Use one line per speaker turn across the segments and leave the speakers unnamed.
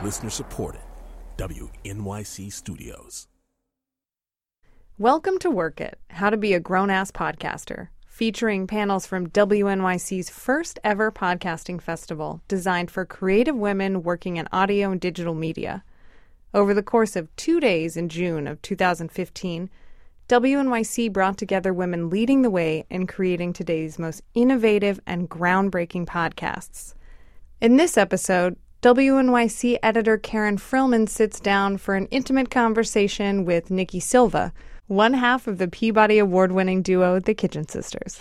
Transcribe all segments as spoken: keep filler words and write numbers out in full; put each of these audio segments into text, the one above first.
Listener supported. W N Y C Studios.
Welcome to Work It, How to Be a Grown-Ass Podcaster, featuring panels from W N Y C's first ever podcasting festival designed for creative women working in audio and digital media. Over the course of two days in June of two thousand fifteen, W N Y C brought together women leading the way in creating today's most innovative and groundbreaking podcasts. In this episode, W N Y C editor Karen Frillman sits down for an intimate conversation with Nikki Silva, one half of the Peabody Award-winning duo, the Kitchen Sisters.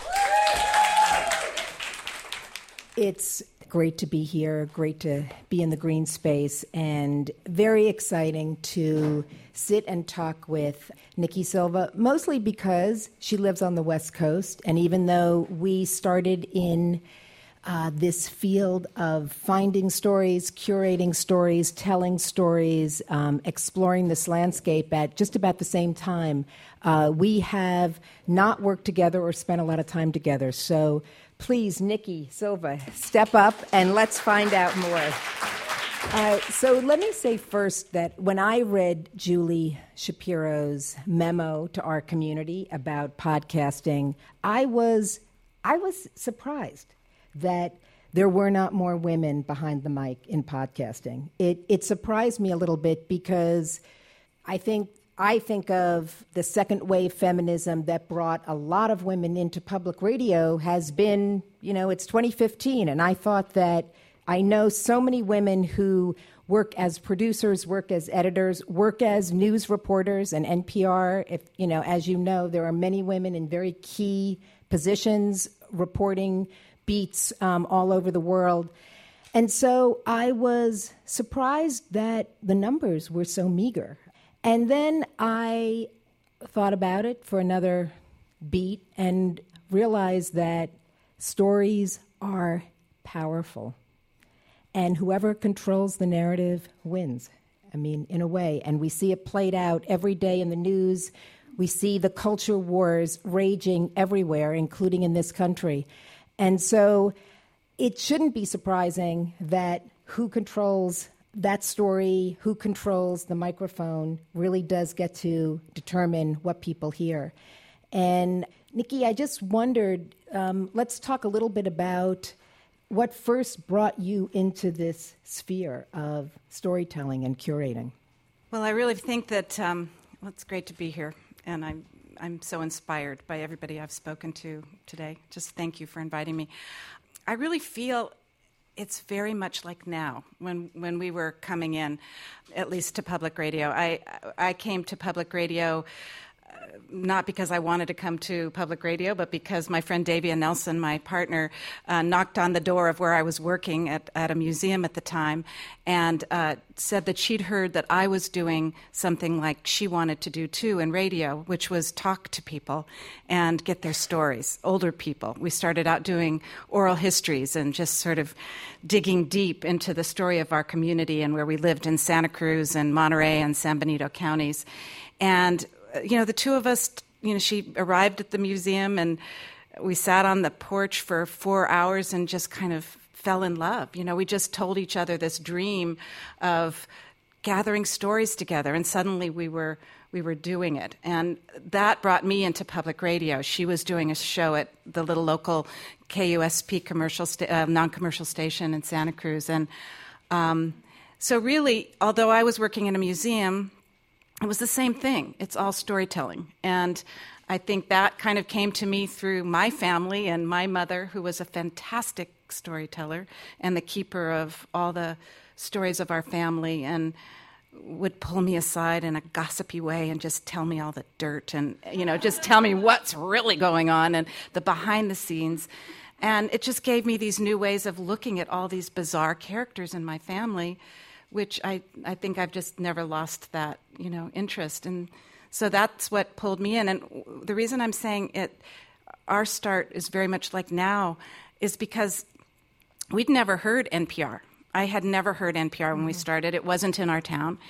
It's great to be here, great to be in the green space, and very exciting to sit and talk with Nikki Silva, mostly because she lives on the West Coast, and even though we started in Uh, this field of finding stories, curating stories, telling stories, um, exploring this landscape at just about the same time. Uh, we have not worked together or spent a lot of time together. So please, Nikki Silva, step up and let's find out more. Uh, so let me say first that when I read Julie Shapiro's memo to our community about podcasting, I was I was surprised that there were not more women behind the mic in podcasting. It it surprised me a little bit because I think I think of the second wave feminism that brought a lot of women into public radio has been, you know, it's twenty fifteen, and I thought that I know so many women who work as producers, work as editors, work as news reporters and N P R. If you know, as you know, there are many women in very key positions reporting beats um, all over the world. And so I was surprised that the numbers were so meager. And then I thought about it for another beat and realized that stories are powerful. And whoever controls the narrative wins, I mean, in a way. And we see it played out every day in the news. We see the culture wars raging everywhere, including in this country. And so it shouldn't be surprising that who controls that story, who controls the microphone, really does get to determine what people hear. And Nikki, I just wondered, um, let's talk a little bit about what first brought you into this sphere of storytelling and curating.
Well, I really think that um, well, it's great to be here, and I'm I'm so inspired by everybody I've spoken to today. Just thank you for inviting me. I really feel it's very much like now when when we were coming in, at least to public radio. I I came to public radio uh, not because I wanted to come to public radio, but because my friend Davia Nelson, my partner, uh, knocked on the door of where I was working at, at a museum at the time and uh, said that she'd heard that I was doing something like she wanted to do too in radio, which was talk to people and get their stories, older people. We started out doing oral histories and just sort of digging deep into the story of our community and where we lived in Santa Cruz and Monterey and San Benito counties. And you know, the two of us, you know, she arrived at the museum and we sat on the porch for four hours and just kind of fell in love. You know, we just told each other this dream of gathering stories together, and suddenly we were we were doing it. And that brought me into public radio. She was doing a show at the little local K U S P commercial sta- uh, non-commercial station in Santa Cruz. And um, so really, although I was working in a museum, it was the same thing. It's all storytelling. And I think that kind of came to me through my family and my mother, who was a fantastic storyteller and the keeper of all the stories of our family, and would pull me aside in a gossipy way and just tell me all the dirt and, you know, just tell me what's really going on and the behind the scenes. And it just gave me these new ways of looking at all these bizarre characters in my family, which I, I think I've just never lost that, you know, interest. And so that's what pulled me in. And the reason I'm saying it, our start is very much like now, is because we'd never heard N P R. I had never heard N P R when we started. It wasn't in our town.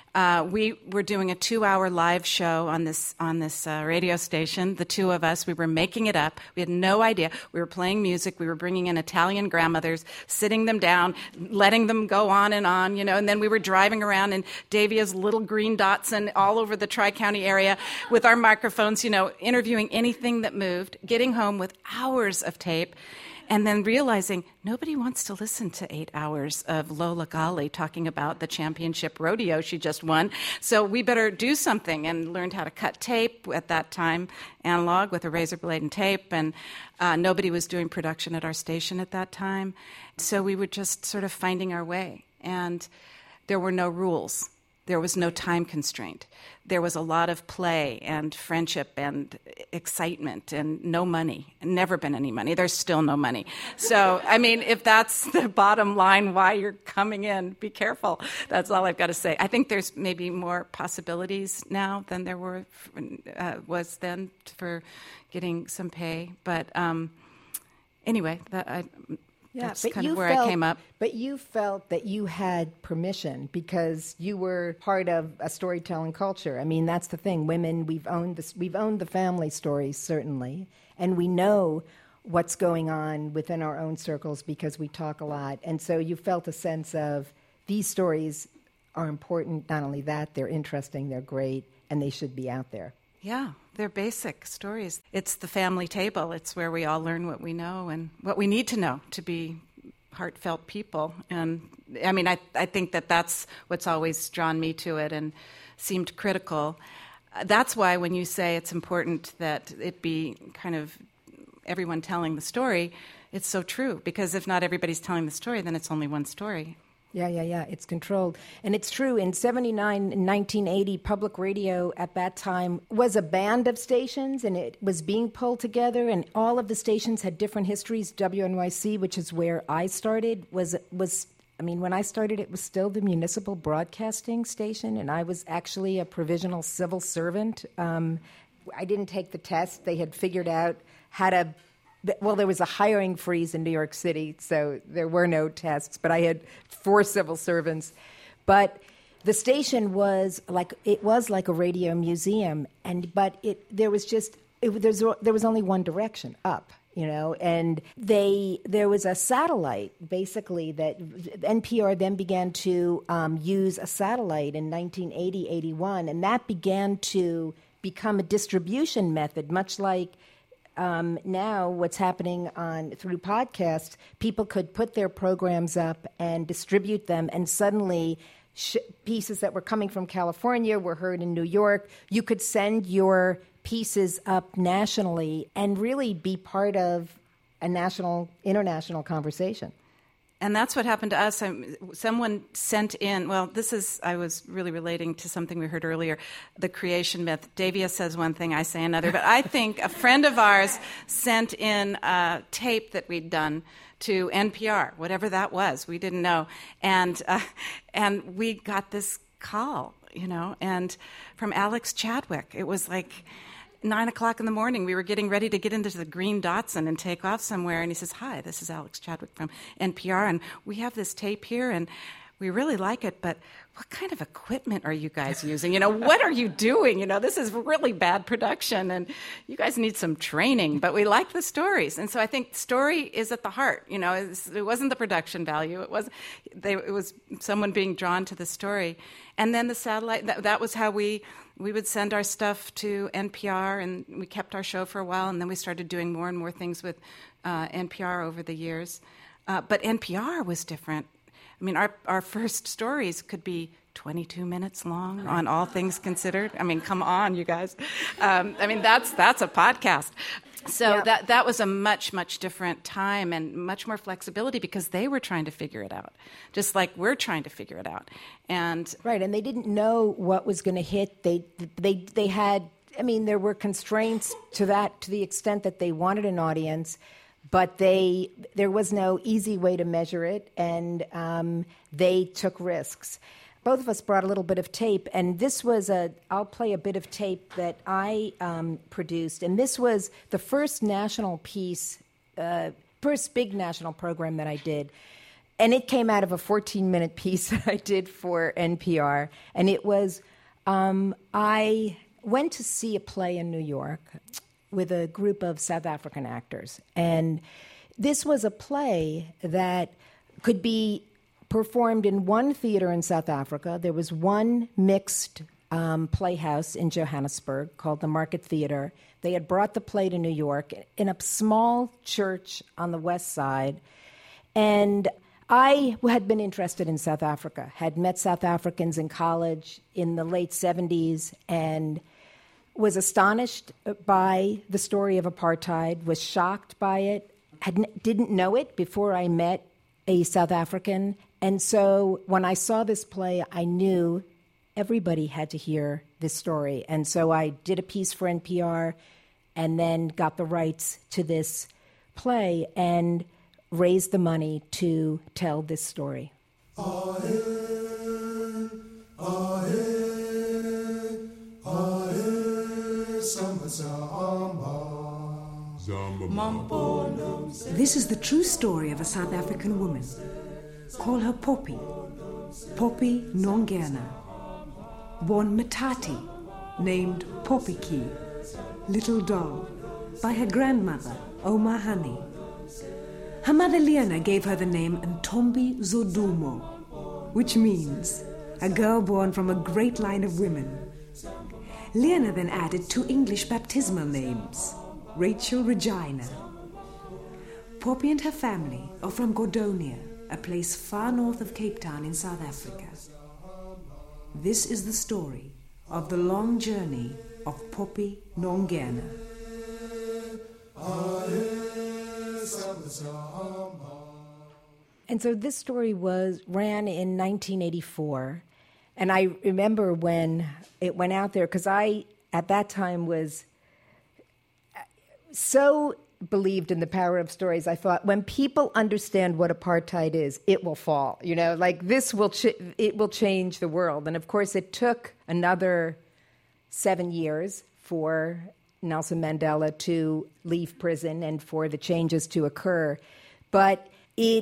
Uh, we were doing a two-hour live show on this on this uh, radio station. The two of us, we were making it up. We had no idea. We were playing music. We were bringing in Italian grandmothers, sitting them down, letting them go on and on, you know. And then we were driving around in Davia's little green Datsun all over the Tri-County area with our microphones, you know, interviewing anything that moved, getting home with hours of tape. And then realizing nobody wants to listen to eight hours of Lola Gali talking about the championship rodeo she just won. So we better do something, and learned how to cut tape at that time, analog with a razor blade and tape. And uh, nobody was doing production at our station at that time. So we were just sort of finding our way. And there were no rules. There was no time constraint. There was a lot of play and friendship and excitement and no money. Never been any money. There's still no money. So, I mean, if that's the bottom line why you're coming in, be careful. That's all I've got to say. I think there's maybe more possibilities now than there were uh, was then for getting some pay. But um, anyway, that I...
Yeah,
That's
but
kind
you
of where
felt,
I came up.
But you felt that you had permission because you were part of a storytelling culture. I mean, that's the thing. Women, we've owned this, we've owned the family stories, certainly, and we know what's going on within our own circles because we talk a lot. And so you felt a sense of these stories are important. Not only that, they're interesting, they're great, and they should be out there.
Yeah, they're basic stories. It's the family table. It's where we all learn what we know and what we need to know to be heartfelt people. And I mean, I, I think that that's what's always drawn me to it and seemed critical. That's why when you say it's important that it be kind of everyone telling the story, it's so true. Because if not everybody's telling the story, then it's only one story.
Yeah, yeah, yeah. It's controlled. And it's true. In seventy-nine and nineteen eighty, public radio at that time was a band of stations, and it was being pulled together, and all of the stations had different histories. W N Y C, which is where I started, was, was I mean, when I started, it was still the municipal broadcasting station, and I was actually a provisional civil servant. Um, I didn't take the test. They had figured out how to... Well, there was a hiring freeze in New York City, so there were no tests, but I had four civil servants. But the station was like, it was like a radio museum, and but it there was just, it, there's, there was only one direction, up, you know, and they there was a satellite, basically, that N P R then began to um, use a satellite in nineteen eighty, eighty-one, and that began to become a distribution method, much like Um, now what's happening on through podcasts. People could put their programs up and distribute them, and suddenly sh- pieces that were coming from California were heard in New York. You could send your pieces up nationally and really be part of a national, international conversation.
And that's what happened to us. I'm, someone sent in, well, this is, I was really relating to something we heard earlier, the creation myth. Davia says one thing, I say another. But I think a friend of ours sent in a tape that we'd done to N P R, whatever that was. We didn't know. And uh, and we got this call, you know, and from Alex Chadwick. It was like nine o'clock in the morning. We were getting ready to get into the green Datsun and take off somewhere. And he says, "Hi, this is Alex Chadwick from N P R, and we have this tape here, and we really like it, but what kind of equipment are you guys using? You know, what are you doing? You know, this is really bad production, and you guys need some training, but we like the stories." And so I think story is at the heart. You know, it wasn't the production value. It was, they, it was someone being drawn to the story. And then the satellite, that, that was how we, we would send our stuff to N P R, and we kept our show for a while, and then we started doing more and more things with uh, N P R over the years. Uh, but N P R was different. I mean, our our first stories could be twenty-two minutes long on All Things Considered. I mean, come on, you guys. Um, I mean, that's that's a podcast. So yeah. that that was a much, much different time and much more flexibility because they were trying to figure it out, just like we're trying to figure it out. And
right, and they didn't know what was going to hit. They they they had. I mean, there were constraints to that to the extent that they wanted an audience. But they, there was no easy way to measure it, and um, they took risks. Both of us brought a little bit of tape, and this was a, I'll play a bit of tape that I um, produced, and this was the first national piece, uh, first big national program that I did. and it came out of a fourteen-minute piece that I did for N P R. And it was, um, I went to see a play in New York with a group of South African actors. And this was a play that could be performed in one theater in South Africa. There was one mixed um, playhouse in Johannesburg called the Market Theater. They had brought the play to New York in a small church on the west side. And I had been interested in South Africa, had met South Africans in college in the late seventies, and was astonished by the story of apartheid, was shocked by it, had, didn't know it before I met a South African. And so when I saw this play, I knew everybody had to hear this story. And so I did a piece for N P R and then got the rights to this play and raised the money to tell this story.
This is the true story of a South African woman. Call her Poppy, Poppy Nongena. Born Matati, named Poppyki, little doll, by her grandmother, Omahani. Her mother Liana gave her the name Ntombi Zodumo, which means a girl born from a great line of women. Liana then added two English baptismal names, Rachel Regina. Poppy and her family are from Gordonia, a place far north of Cape Town in South Africa. This is the story of the long journey of Poppy Nongena.
And so this story was ran in nineteen eighty-four. And I remember when it went out there, because I, at that time, was so believed in the power of stories. I thought, when people understand what apartheid is, it will fall. You know, like this will, ch- it will change the world. And of course, it took another seven years for Nelson Mandela to leave prison and for the changes to occur. But it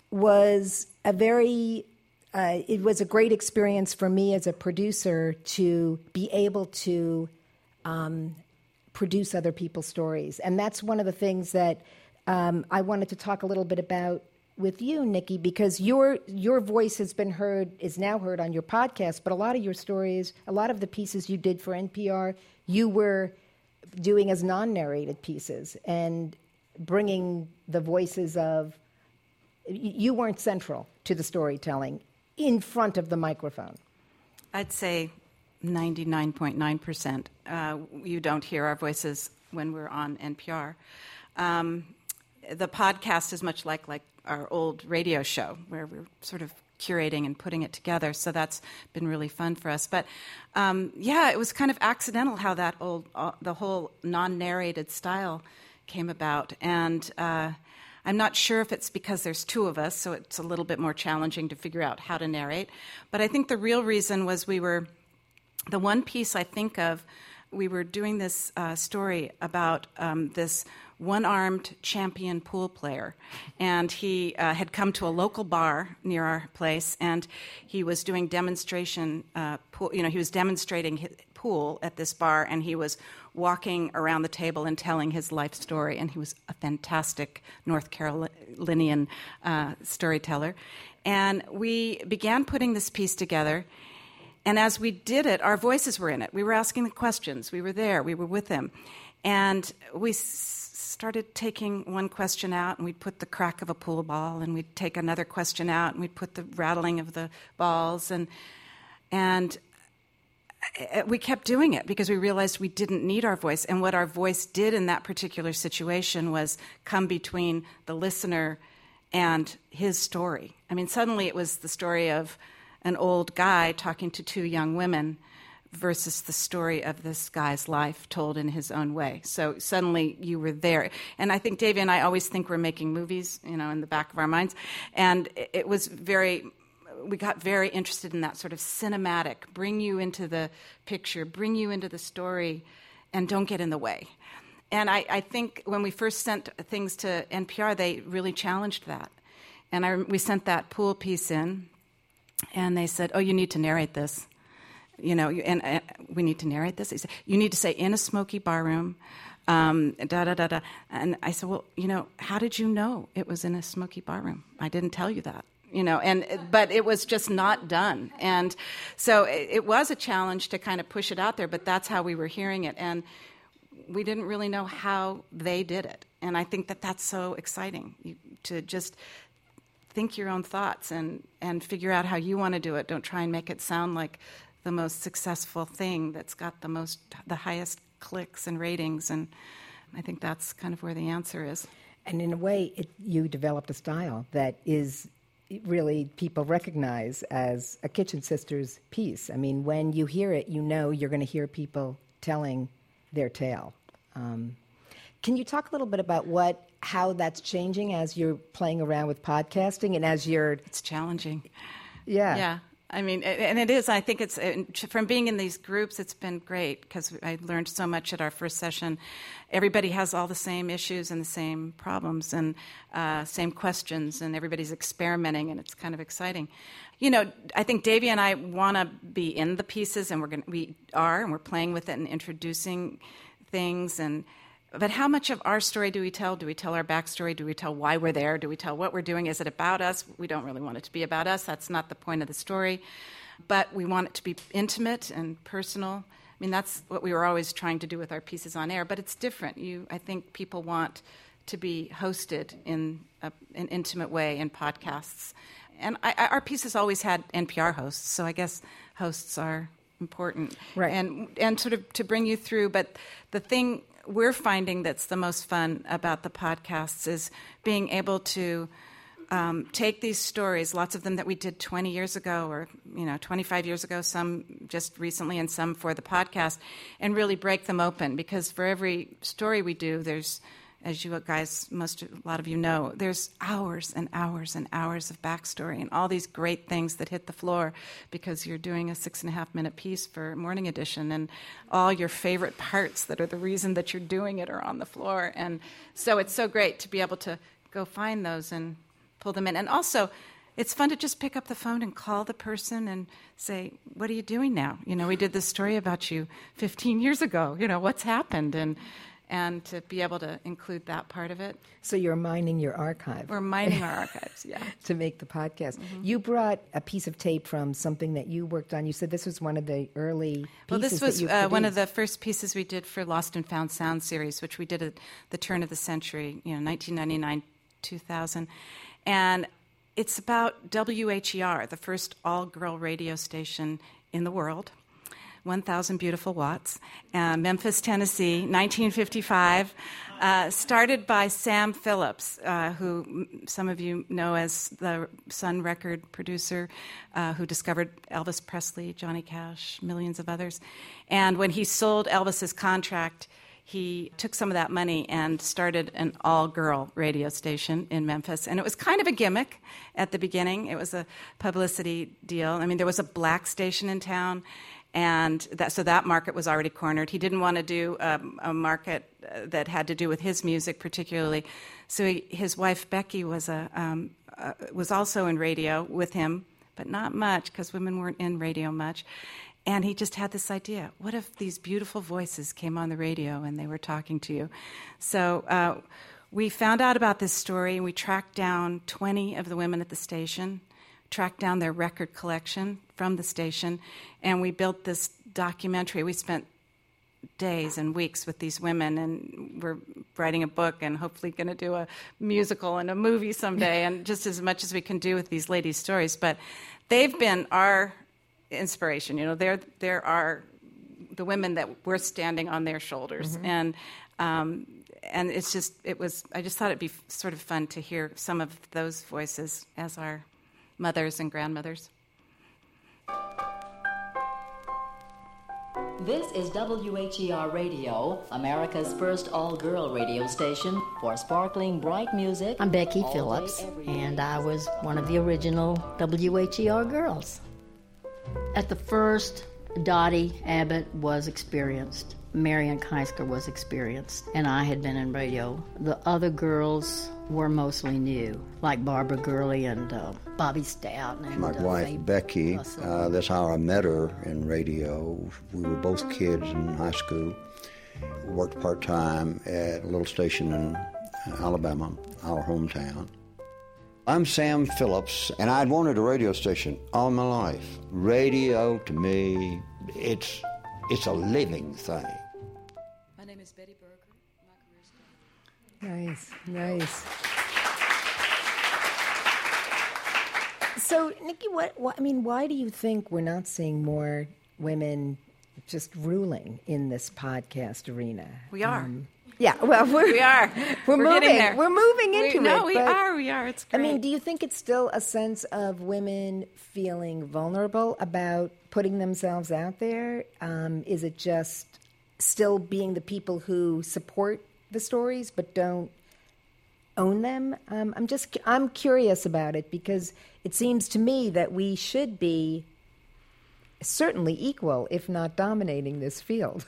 was a very, uh, it was a great experience for me as a producer to be able to um, produce other people's stories. And that's one of the things that um, I wanted to talk a little bit about with you, Nikki, because your your voice has been heard, is now heard on your podcast, but a lot of your stories, a lot of the pieces you did for N P R, you were doing as non-narrated pieces and bringing the voices of, you weren't central to the storytelling in front of the microphone.
I'd say ninety-nine point nine percent. Uh, you don't hear our voices when we're on N P R. Um, the podcast is much like, like our old radio show, where we're sort of curating and putting it together. So that's been really fun for us. But um, yeah, it was kind of accidental how that old, uh, the whole non-narrated style came about. And uh, I'm not sure if it's because there's two of us, so it's a little bit more challenging to figure out how to narrate. But I think the real reason was we were, the one piece I think of, we were doing this uh, story about um, this one-armed champion pool player, and he uh, had come to a local bar near our place, and he was doing demonstration uh, pool, you know, he was demonstrating his pool at this bar, and he was walking around the table and telling his life story, and he was a fantastic North Carolinian uh, storyteller. And we began putting this piece together, and as we did it, our voices were in it. We were asking the questions. We were there. We were with him. And we s- started taking one question out, and we'd put the crack of a pool ball, and we'd take another question out, and we'd put the rattling of the balls. And and we kept doing it because we realized we didn't need our voice. And what our voice did in that particular situation was come between the listener and his story. I mean, suddenly it was the story of an old guy talking to two young women versus the story of this guy's life told in his own way. So suddenly you were there. And I think Davey and I always think we're making movies, you know, in the back of our minds. And it was very, we got very interested in that sort of cinematic, bring you into the picture, bring you into the story, and don't get in the way. And I, I think when we first sent things to N P R, they really challenged that. And I, we sent that pool piece in, and they said, oh, you need to narrate this. You know, and uh, we need to narrate this. He said, you need to say, in a smoky barroom, um, da-da-da-da. And I said, well, you know, how did you know it was in a smoky barroom? I didn't tell you that. You know, and but it was just not done. And so it, it was a challenge to kind of push it out there, but that's how we were hearing it. And we didn't really know how they did it. And I think that that's so exciting, you, to just think your own thoughts and, and figure out how you want to do it. Don't try and make it sound like the most successful thing that's got the most, the highest clicks and ratings. And I think that's kind of where the answer is.
And in a way, it, you developed a style that is really people recognize as a Kitchen Sisters piece. I mean, when you hear it, you know you're going to hear people telling their tale. Um, can you talk a little bit about what, how that's changing as you're playing around with podcasting and as you're...
It's challenging.
Yeah.
Yeah. I mean, and it is. I think it's, from being in these groups, it's been great because I learned so much at our first session. Everybody has all the same issues and the same problems and uh, same questions, and everybody's experimenting, and it's kind of exciting. You know, I think Davey and I want to be in the pieces, and we're going we are, and we're playing with it and introducing things. And but how much of our story do we tell? Do we tell our backstory? Do we tell why we're there? Do we tell what we're doing? Is it about us? We don't really want it to be about us. That's not the point of the story. But we want it to be intimate and personal. I mean, that's what we were always trying to do with our pieces on air. But it's different. You, I think people want to be hosted in a, an intimate way in podcasts. And I, I, our pieces always had N P R hosts, so I guess hosts are important.
Right.
And, and sort of to bring you through. But the thing we're finding that's the most fun about the podcasts is being able to um, take these stories, lots of them that we did twenty years ago or, you know, twenty-five years ago, some just recently and some for the podcast, and really break them open. Because for every story we do, there's, as you guys, most, a lot of you know, there's hours and hours and hours of backstory and all these great things that hit the floor because you're doing a six and a half minute piece for Morning Edition, and all your favorite parts that are the reason that you're doing it are on the floor. And so it's so great to be able to go find those and pull them in. And also, it's fun to just pick up the phone and call the person and say, what are you doing now? You know, we did this story about you fifteen years ago. You know, what's happened? And and to be able to include that part of it.
So you're mining your archive.
We're mining our archives, yeah.
To make the podcast. Mm-hmm. You brought a piece of tape from something that you worked on. You said this was one of the early pieces
Well, this was
that you
uh, one of the first pieces we did for Lost and Found Sound series, which we did at the turn of the century, you know, nineteen ninety-nine, two thousand. And it's about W H E R, the first all-girl radio station in the world. one thousand beautiful watts, uh, Memphis, Tennessee, nineteen fifty-five, uh, started by Sam Phillips, uh, who some of you know as the Sun record producer, uh, who discovered Elvis Presley, Johnny Cash, millions of others. And when he sold Elvis's contract, he took some of that money and started an all-girl radio station in Memphis. And it was kind of a gimmick at the beginning. It was a publicity deal. I mean, there was a black station in town, and that, so that market was already cornered. He didn't want to do um, a market that had to do with his music particularly. So he, his wife, Becky, was, a, um, uh, was also in radio with him, but not much because women weren't in radio much. And he just had this idea, what if these beautiful voices came on the radio and they were talking to you? So uh, we found out about this story, and we tracked down twenty of the women at the station, tracked down their record collection from the station, and we built this documentary. We spent days and weeks with these women, and we're writing a book and hopefully going to do a musical and a movie someday, and just as much as we can do with these ladies' stories. But they've been our inspiration. You know, they're there are the women that we're standing on their shoulders, mm-hmm. and um, and it's just it was. I just thought it'd be sort of fun to hear some of those voices as our mothers and grandmothers.
This is W H E R Radio, America's first all-girl radio station for sparkling, bright music.
I'm Becky
all
Phillips,
day, every day.
and I was one of the original W H E R girls. At the first, Dottie Abbott was experienced. Marian Keisker was experienced, and I had been in radio. The other girls were mostly new, like Barbara Gurley and uh, Bobby Stout. And,
My
uh,
wife,
Faye
Becky,
Russell.
uh, that's how I met her in radio. We were both kids in high school. Worked part-time at a little station in Alabama, our hometown. I'm Sam Phillips, and I'd wanted a radio station all my life. Radio, to me, it's it's a living thing.
My name is Betty Berger. My career started.
Nice, nice. So, Nikki, what, what? I mean, why do you think we're not seeing more women just ruling in this podcast arena?
We are.
Um, yeah, well, we're,
We are.
We're,
We're
moving.
getting there.
We're moving into
we,
it.
No, we
but,
are. We are. It's great.
I mean, do you think it's still a sense of women feeling vulnerable about putting themselves out there? Um, is it just still being the people who support the stories but don't own them? Um, I'm just I'm curious about it because it seems to me that we should be certainly equal, if not dominating this field.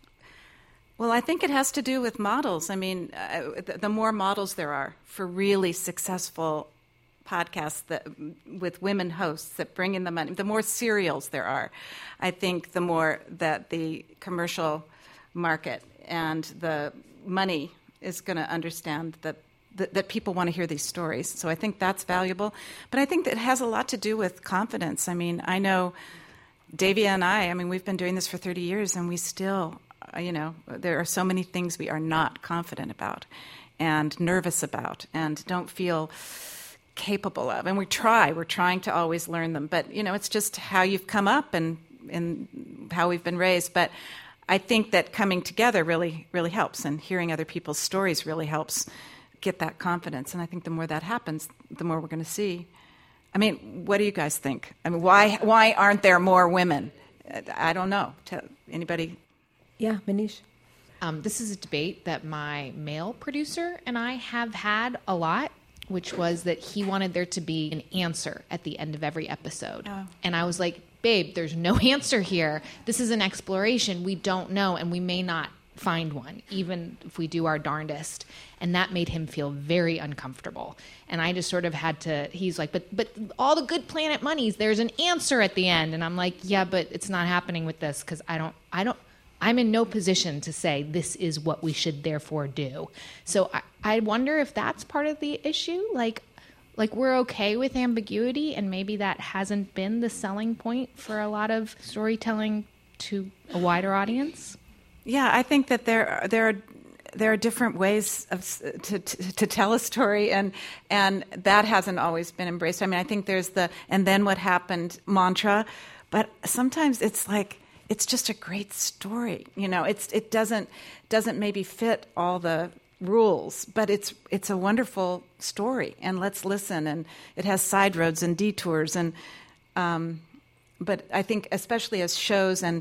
Well, I think it has to do with models. I mean, uh, the, the more models there are for really successful podcasts that with women hosts that bring in the money, the more serials there are, I think the more that the commercial market and the money is going to understand that, that that people want to hear these stories. So I think that's valuable. But I think that it has a lot to do with confidence. I mean, I know Davia and I, I mean, we've been doing this for thirty years, and we still... You know, there are so many things we are not confident about and nervous about and don't feel capable of. And we try. We're trying to always learn them. But, you know, it's just how you've come up and, and how we've been raised. But I think that coming together really, really helps, and hearing other people's stories really helps get that confidence. And I think the more that happens, the more we're going to see. I mean, what do you guys think? I mean, why why aren't there more women? I don't know. Anybody...
Yeah, Manish?
Um, this is a debate that my male producer and I have had a lot, which was that he wanted there to be an answer at the end of every episode. Oh. And I was like, babe, there's no answer here. This is an exploration. We don't know, and we may not find one, even if we do our darndest. And that made him feel very uncomfortable. And I just sort of had to, he's like, but but all the Good Planet monies, there's an answer at the end. And I'm like, yeah, but it's not happening with this because I don't, I don't, I'm in no position to say this is what we should therefore do. So I, I wonder if that's part of the issue. Like, like we're okay with ambiguity, and maybe that hasn't been the selling point for a lot of storytelling to a wider audience.
Yeah, I think that there there are there are different ways of to, to to tell a story, and and that hasn't always been embraced. I mean, I think there's the and then what happened mantra, but sometimes it's like, it's just a great story, you know. It's it doesn't doesn't maybe fit all the rules, but it's it's a wonderful story, and let's listen. And it has side roads and detours, and um, but I think especially as shows and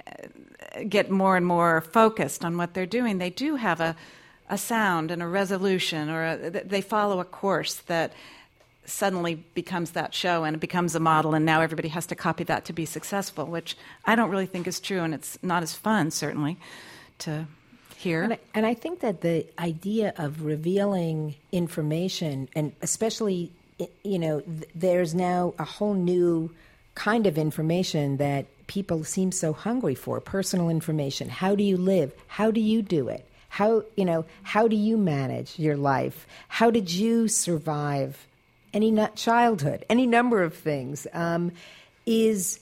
uh, get more and more focused on what they're doing, they do have a a sound and a resolution, or a, they follow a course that suddenly becomes that show, and it becomes a model, and now everybody has to copy that to be successful, which I don't really think is true, and it's not as fun, certainly, to hear.
And I, and I think that the idea of revealing information, and especially, you know, th- there's now a whole new kind of information that people seem so hungry for, personal information. How do you live? How do you do it? How, you know, how do you manage your life? How did you survive any not childhood, any number of things, um, is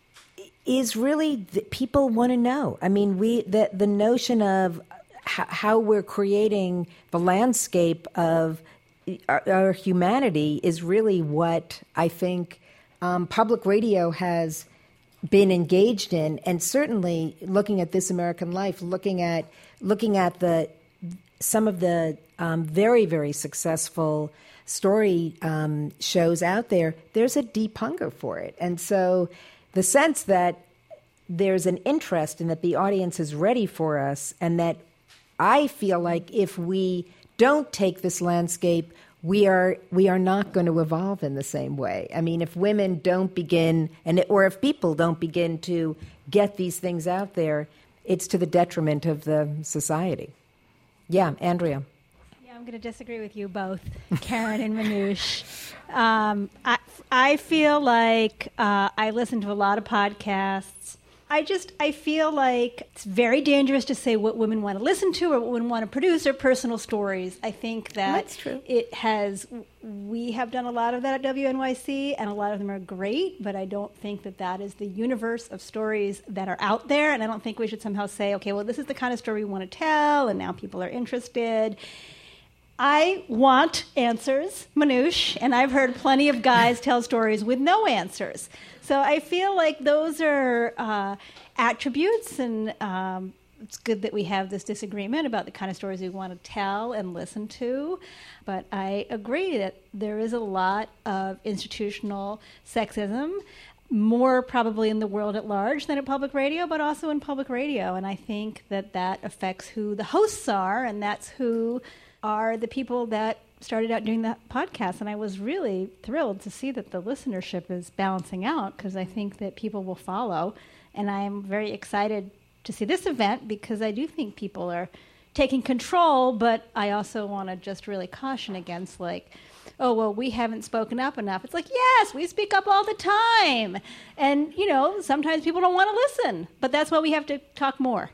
is really that people want to know. I mean, we the the notion of how, how we're creating the landscape of our, our humanity is really what I think um, public radio has been engaged in, and certainly looking at This American Life, looking at looking at the some of the um, very very successful story um, shows out there, there's a deep hunger for it. And so the sense that there's an interest and that the audience is ready for us, and that I feel like if we don't take this landscape, we are we are not going to evolve in the same way. I mean, if women don't begin, and or if people don't begin to get these things out there, it's to the detriment of the society. Yeah, Andrea.
Yeah, I'm going to disagree with you both, Karen and Manoush. Um, I, I feel like uh, I listen to a lot of podcasts. I just, I feel like it's very dangerous to say what women want to listen to or what women want to produce or personal stories. I think that
That's true.
It has, we have done a lot of that at W N Y C, and a lot of them are great, but I don't think that that is the universe of stories that are out there, and I don't think we should somehow say, okay, well, this is the kind of story we want to tell, and now people are interested. I want answers, Manoush, and I've heard plenty of guys tell stories with no answers. So I feel like those are uh, attributes, and um, it's good that we have this disagreement about the kind of stories we want to tell and listen to. But I agree that there is a lot of institutional sexism, more probably in the world at large than at public radio, but also in public radio. And I think that that affects who the hosts are, and that's who are the people that started out doing that podcast. And I was really thrilled to see that the listenership is balancing out, because I think that people will follow. And I'm very excited to see this event, because I do think people are taking control, but I also want to just really caution against, like, oh, well, we haven't spoken up enough. It's like, yes, we speak up all the time. And, you know, sometimes people don't want to listen, but that's why we have to talk more.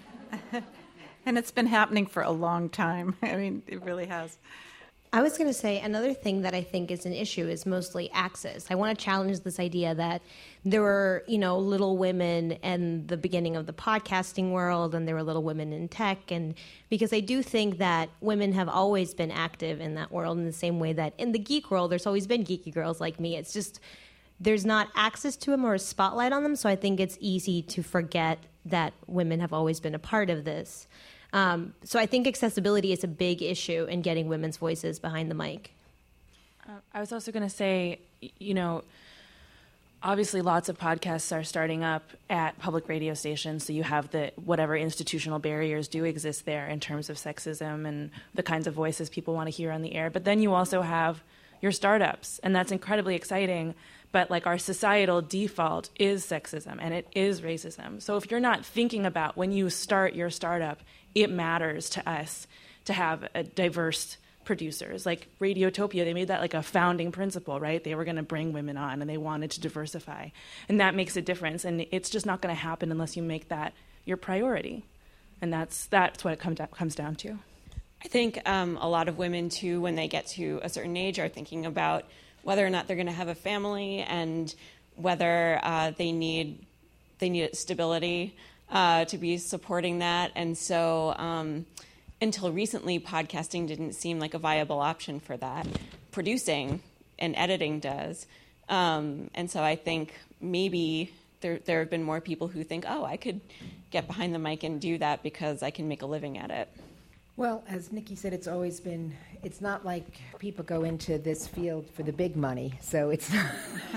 And it's been happening for a long time. I mean, it really has.
I was going to say another thing that I think is an issue is mostly access. I want to challenge this idea that there were, you know, little women in the beginning of the podcasting world, and there were little women in tech. And because I do think that women have always been active in that world, in the same way that in the geek world, there's always been geeky girls like me. It's just there's not access to them or a spotlight on them. So I think it's easy to forget that women have always been a part of this. Um, so I think accessibility is a big issue in getting women's voices behind the mic.
Uh, I was also going to say, you know, obviously lots of podcasts are starting up at public radio stations, so you have the whatever institutional barriers do exist there in terms of sexism and the kinds of voices people want to hear on the air. But then you also have your startups, and that's incredibly exciting. But like our societal default is sexism and it is racism. So if you're not thinking about when you start your startup, it matters to us to have a diverse producers. Like Radiotopia, they made that like a founding principle, right? They were going to bring women on and they wanted to diversify. And that makes a difference. And it's just not going to happen unless you make that your priority. And that's that's what it comes comes down to.
I think um, a lot of women, too, when they get to a certain age, are thinking about whether or not they're going to have a family and whether uh, they need they need stability uh, to be supporting that. And so um, until recently, podcasting didn't seem like a viable option for that. Producing and editing does. Um, and so I think maybe there there have been more people who think, oh, I could get behind the mic and do that because I can make a living at it.
Well, as Nikki said, it's always been, it's not like people go into this field for the big money. So it's not,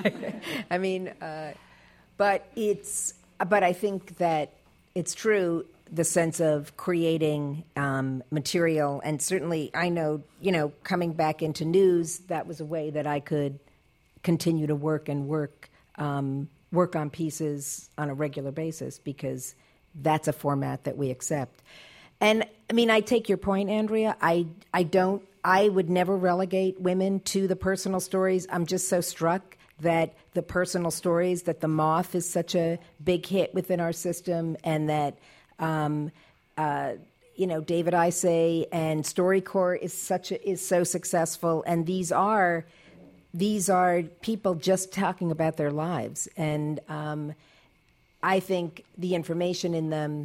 I mean, uh, but it's, but I think that it's true, the sense of creating um, material. And certainly I know, you know, coming back into news, that was a way that I could continue to work and work, um, work on pieces on a regular basis, because that's a format that we accept. And, I mean, I take your point, Andrea. I I don't, I would never relegate women to the personal stories. I'm just so struck that the personal stories, that The Moth is such a big hit within our system, and that, um, uh, you know, David Isay and StoryCorps is such a, is so successful. And these are, these are people just talking about their lives. And um, I think the information in them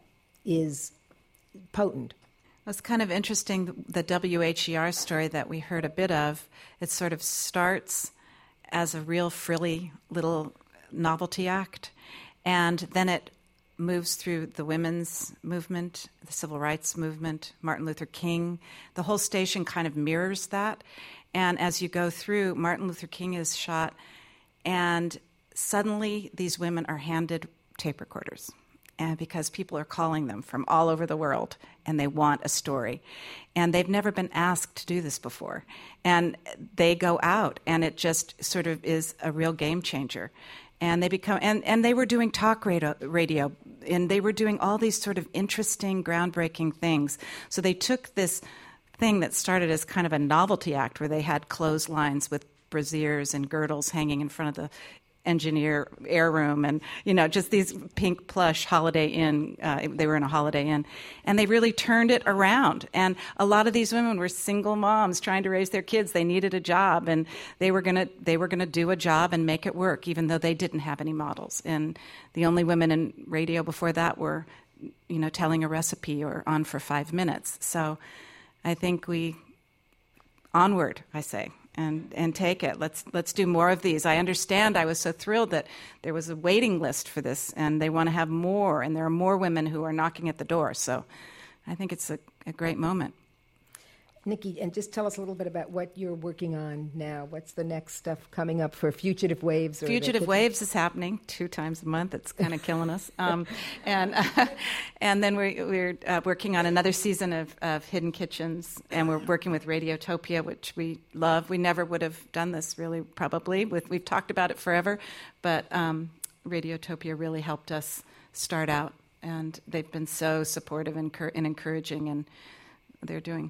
is potent.
It's kind of interesting, the W H E R story that we heard a bit of. It sort of starts as a real frilly little novelty act, and then it moves through the women's movement, the civil rights movement, Martin Luther King. The whole station kind of mirrors that. And as you go through, Martin Luther King is shot, and suddenly these women are handed tape recorders. And because people are calling them from all over the world and they want a story. And they've never been asked to do this before. And they go out, and it just sort of is a real game changer. And they become, and, and they were doing talk radio, radio and they were doing all these sort of interesting, groundbreaking things. So they took this thing that started as kind of a novelty act where they had clotheslines with brassieres and girdles hanging in front of the engineer air room, and you know, just these pink plush Holiday Inn. Uh, they were in a Holiday Inn, and they really turned it around. And a lot of these women were single moms trying to raise their kids. They needed a job, and they were gonna they were gonna do a job and make it work, even though they didn't have any models. And the only women in radio before that were, you know, telling a recipe or on for five minutes. So I think we onward, I say. And, and take it. Let's let's do more of these. I understand. I was so thrilled that there was a waiting list for this, and they want to have more, and there are more women who are knocking at the door. So I think it's a, a great moment.
Nikki, and just tell us a little bit about what you're working on now. What's the next stuff coming up for Fugitive Waves? Or
Fugitive Waves is happening two times a month. It's kind of killing us. Um, and uh, and then we're, we're uh, working on another season of, of Hidden Kitchens, and we're working with Radiotopia, which we love. We never would have done this, really, probably. With, we've talked about it forever, but um, Radiotopia really helped us start out, and they've been so supportive and, cur- and encouraging, and they're doing...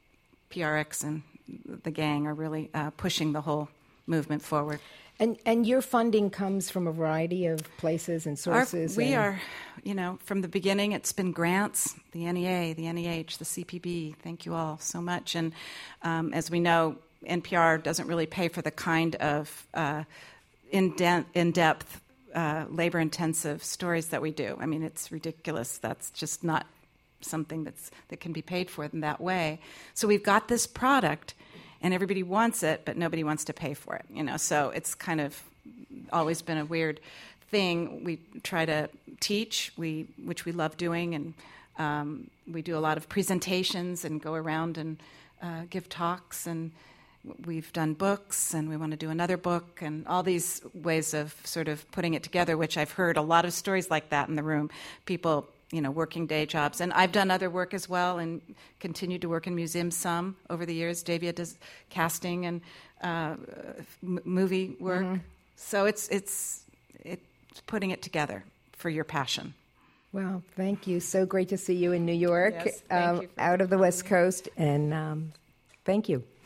P R X and the gang are really uh, pushing the whole movement forward.
And and your funding comes from a variety of places and sources.
Our, we
and...
are, you know, from the beginning it's been grants, the N E A, the N E H, the C P B. Thank you all so much. And um, as we know, N P R doesn't really pay for the kind of uh, in de- in-depth, uh, labor-intensive stories that we do. I mean, it's ridiculous. That's just not something that's that can be paid for in that way. So we've got this product, and everybody wants it, but nobody wants to pay for it. You know, so it's kind of always been a weird thing. We try to teach, we which we love doing, and um, we do a lot of presentations and go around and uh, give talks, and we've done books, and we want to do another book, and all these ways of sort of putting it together, which I've heard a lot of stories like that in the room. People, you know, working day jobs. And I've done other work as well and continued to work in museums some over the years. Davia does casting and uh, m- movie work. Mm-hmm. So it's it's it's putting it together for your passion.
Well, thank you. So great to see you in New York,
Yes, thank
um,
you for
out of the West Coast. And um, thank you.